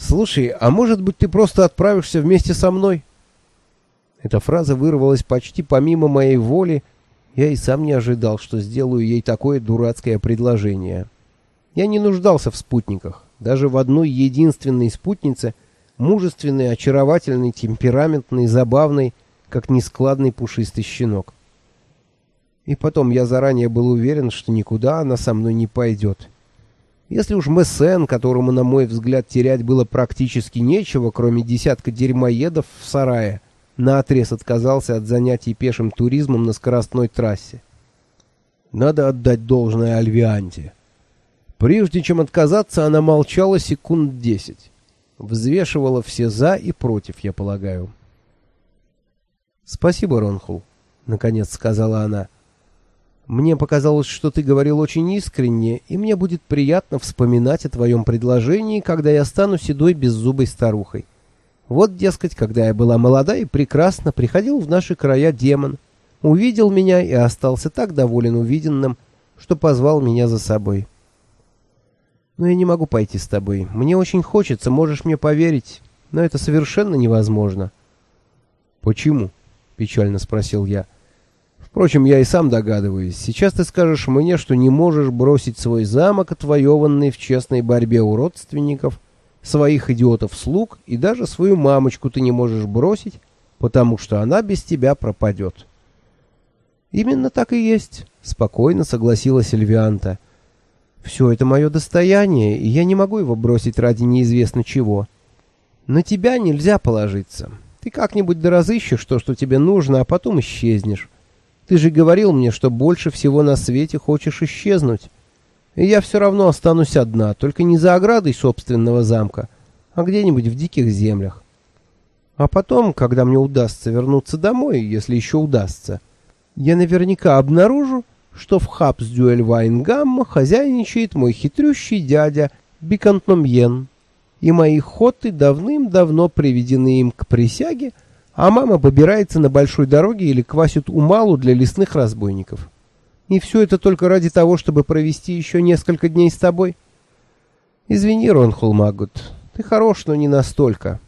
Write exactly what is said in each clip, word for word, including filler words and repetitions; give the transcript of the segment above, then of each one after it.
«Слушай, а может быть, ты просто отправишься вместе со мной?» Эта фраза вырвалась почти помимо моей воли. Я и сам не ожидал, что сделаю ей такое дурацкое предложение. Я не нуждался в спутниках. Даже в одной единственной спутнице, мужественной, очаровательной, темпераментной, забавной, как нескладный пушистый щенок. И потом я заранее был уверен, что никуда она со мной не пойдет. Если уж Мессен, которому, на мой взгляд, терять было практически нечего, кроме десятка дерьмоедов в сарае, наотрез отказался от занятий пешим туризмом на скоростной трассе. Надо отдать должное Альвианте. Прежде чем отказаться, она молчала секунд десять. Взвешивала все «за» и «против», я полагаю. «Спасибо, Ронхул», — наконец сказала она. «Мне показалось, что ты говорил очень искренне, и мне будет приятно вспоминать о твоем предложении, когда я стану седой беззубой старухой. Вот, дескать, когда я была молода и прекрасна, приходил в наши края демон, увидел меня и остался так доволен увиденным, что позвал меня за собой. Но я не могу пойти с тобой. Мне очень хочется, можешь мне поверить, но это совершенно невозможно». «Почему?» — печально спросил я. «Впрочем, я и сам догадываюсь. Сейчас ты скажешь мне, что не можешь бросить свой замок, отвоеванный в честной борьбе у родственников, своих идиотов-слуг, и даже свою мамочку ты не можешь бросить, потому что она без тебя пропадет». «Именно так и есть», — спокойно согласилась Эльвианта. «Все это мое достояние, и я не могу его бросить ради неизвестно чего. На тебя нельзя положиться. Ты как-нибудь доразыщешь то, что тебе нужно, а потом исчезнешь. Ты же говорил мне, что больше всего на свете хочешь исчезнуть. И я все равно останусь одна, только не за оградой собственного замка, а где-нибудь в диких землях. А потом, когда мне удастся вернуться домой, если еще удастся, я наверняка обнаружу, что в Хапсдюэльвайнгамма хозяйничает мой хитрющий дядя Бикантномьен, и мои хоты давным-давно приведены им к присяге, а мама побирается на большой дороге или квасит умалу для лесных разбойников. И все это только ради того, чтобы провести еще несколько дней с тобой. Извини, Ронхул Магут, ты хорош, но не настолько».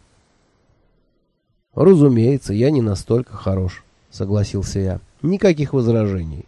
«Разумеется, я не настолько хорош», — согласился я. «Никаких возражений».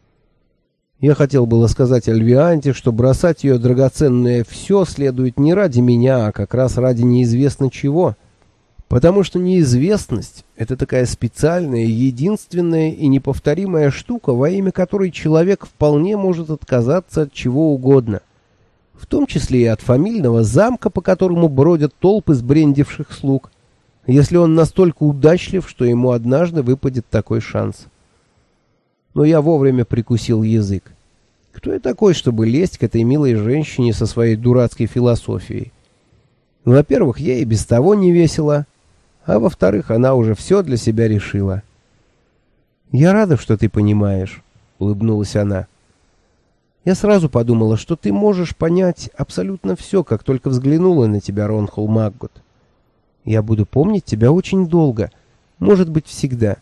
Я хотел было сказать Альвианте, что бросать ее драгоценное все следует не ради меня, а как раз ради неизвестно чего. Потому что неизвестность — это такая специальная, единственная и неповторимая штука, во имя которой человек вполне может отказаться от чего угодно. В том числе и от фамильного замка, по которому бродят толпы сбрендивших слуг, если он настолько удачлив, что ему однажды выпадет такой шанс. Но я вовремя прикусил язык. Кто я такой, чтобы лезть к этой милой женщине со своей дурацкой философией? Во-первых, ей и без того не весело, а во-вторых, она уже все для себя решила. «Я рада, что ты понимаешь», — улыбнулась она. «Я сразу подумала, что ты можешь понять абсолютно все, как только взглянула на тебя, Ронхул Маггот. Я буду помнить тебя очень долго, может быть, всегда.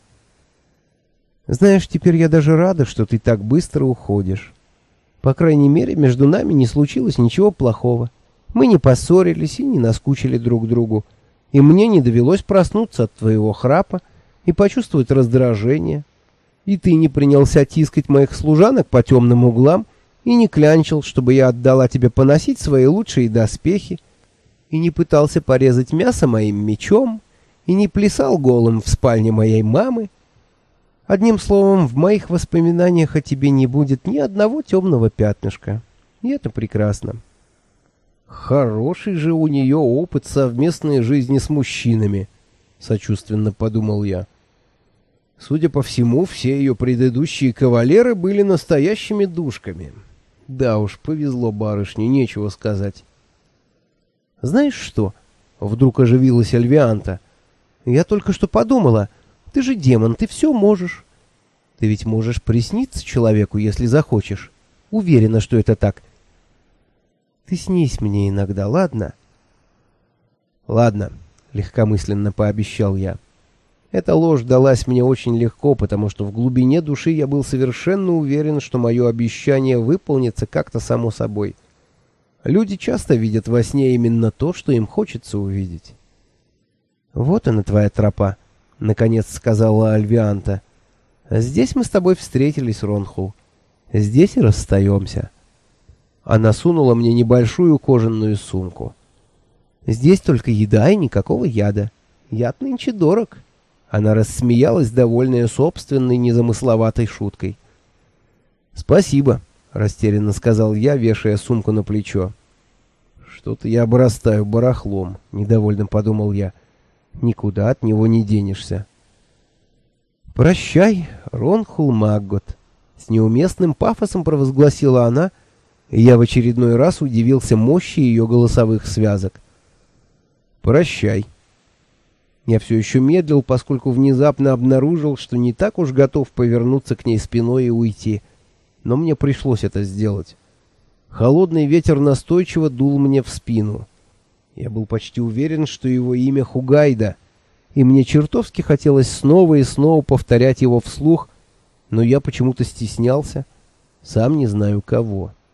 Знаешь, теперь я даже рада, что ты так быстро уходишь. По крайней мере, между нами не случилось ничего плохого. Мы не поссорились и не наскучили друг другу, и мне не довелось проснуться от твоего храпа и почувствовать раздражение, и ты не принялся тискать моих служанок по темным углам и не клянчил, чтобы я отдала тебе поносить свои лучшие доспехи, и не пытался порезать мясо моим мечом, и не плясал голым в спальне моей мамы. Одним словом, в моих воспоминаниях о тебе не будет ни одного темного пятнышка. И это прекрасно». «Хороший же у нее опыт совместной жизни с мужчинами», — сочувственно подумал я. Судя по всему, все ее предыдущие кавалеры были настоящими душками. Да уж, повезло барышне, нечего сказать. «Знаешь что?» — вдруг оживилась Альвианта. «Я только что подумала. Ты же демон, ты все можешь. Ты ведь можешь присниться человеку, если захочешь. Уверена, что это так. Ты снись мне иногда, ладно?» «Ладно», — легкомысленно пообещал я. Эта ложь далась мне очень легко, потому что в глубине души я был совершенно уверен, что мое обещание выполнится как-то само собой. Люди часто видят во сне именно то, что им хочется увидеть. «Вот она, твоя тропа», — наконец сказала Альвианта. «Здесь мы с тобой встретились, Ронхул. Здесь и расстаемся». Она сунула мне небольшую кожаную сумку. «Здесь только еда и никакого яда. Яд нынче дорог». Она рассмеялась, довольная собственной незамысловатой шуткой. «Спасибо», — растерянно сказал я, вешая сумку на плечо. «Что-то я обрастаю барахлом», — недовольно подумал я. «Никуда от него не денешься». «Прощай, Ронхул Маггот», — с неуместным пафосом провозгласила она, и я в очередной раз удивился мощи ее голосовых связок. «Прощай». Я все еще медлил, поскольку внезапно обнаружил, что не так уж готов повернуться к ней спиной и уйти. Но мне пришлось это сделать. Холодный ветер настойчиво дул мне в спину. Я был почти уверен, что его имя Хугайда, и мне чертовски хотелось снова и снова повторять его вслух, но я почему-то стеснялся, сам не знаю кого.